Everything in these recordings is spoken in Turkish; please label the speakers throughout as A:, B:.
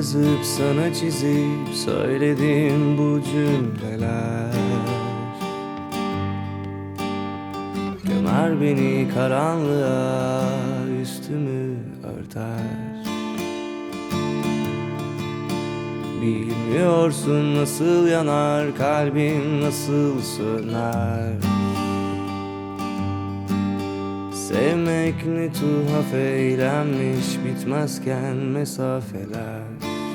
A: yazıp sana çizip söyledim bu cümleler gömer beni karanlığa, üstümü örter. Bilmiyorsun nasıl yanar kalbim, nasıl söner. Sevmek ne tuhaf eylemmiş, bitmezken mesafeler.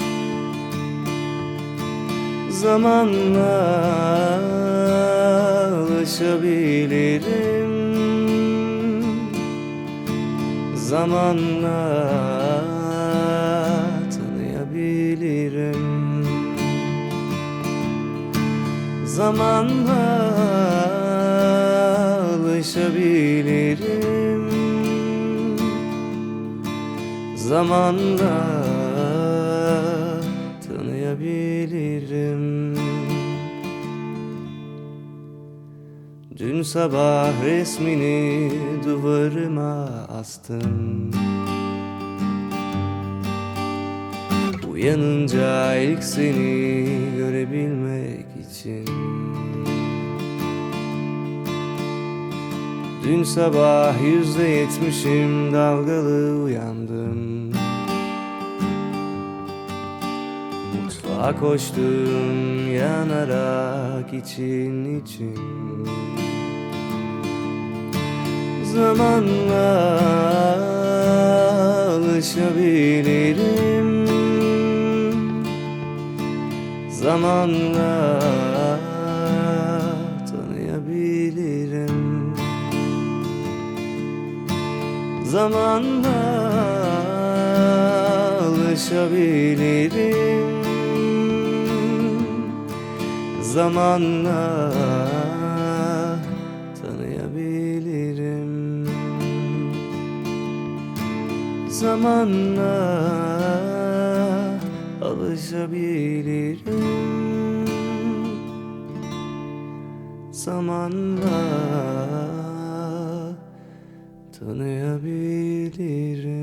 A: Zamanla alışabilirim, zamanla tanıyabilirim, zamanla alışabilirim, zamanla tanıyabilirim. Dün sabah resmini duvarıma astım. Uyanınca ilk seni görebilmek için. Dün sabah %70'im dalgalı uyandım. Mutfağa koştum yanarak için. Zamanla alışabilirim, zamanla tanıyabilirim, zamanla alışabilirim, zamanla tanıyabilirim, zamanla alışabilirim, zamanla tanıyabilirim.